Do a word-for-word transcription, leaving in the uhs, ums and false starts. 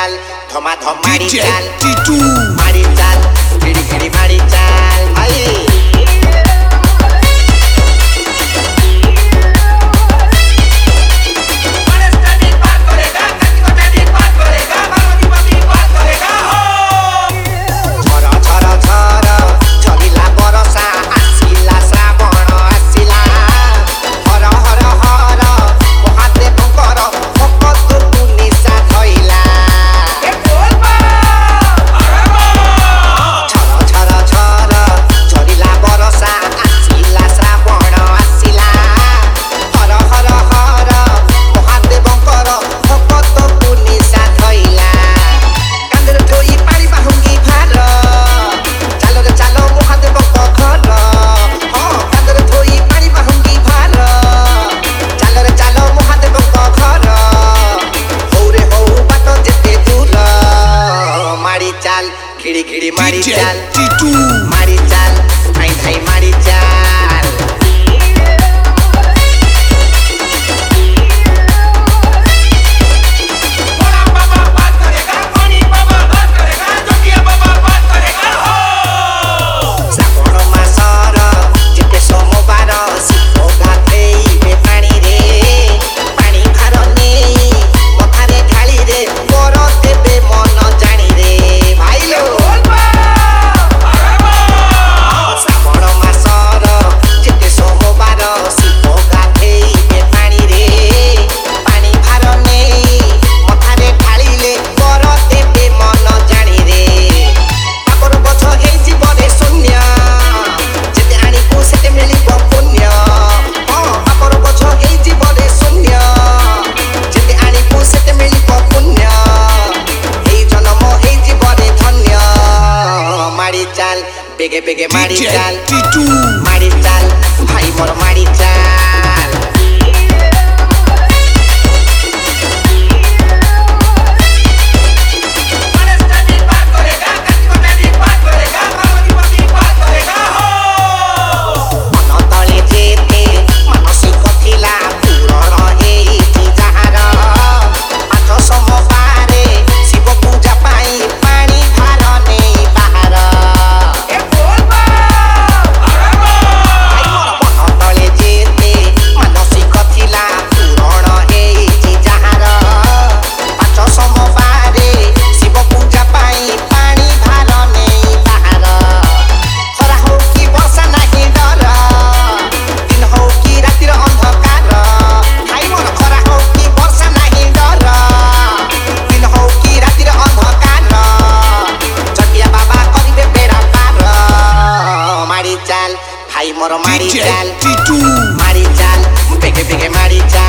चाल धमा धम मारी चाल मारी चाल खिड़ी खिड़ी मारी चाल भाई खिड़ी खिड़ी मारी चाल मारी चाल धाई धाई मारी चाल बड़ा बाबा बात करेगा मणि बाबा बात करेगा जोगिया बाबा बात करेगा हो श्रावण मासर जेते सोमवार शिव गाधेइबे पानी रे पानी भार नेई कथारे ढाली रे बर देबे मन जानी रे भाई लो बेगे बेगे मारी चाल मारी चाल भाई मोर मारी चाल भाई मोर मारी चाल मारी चाल बेगे बेगे मारी चाल।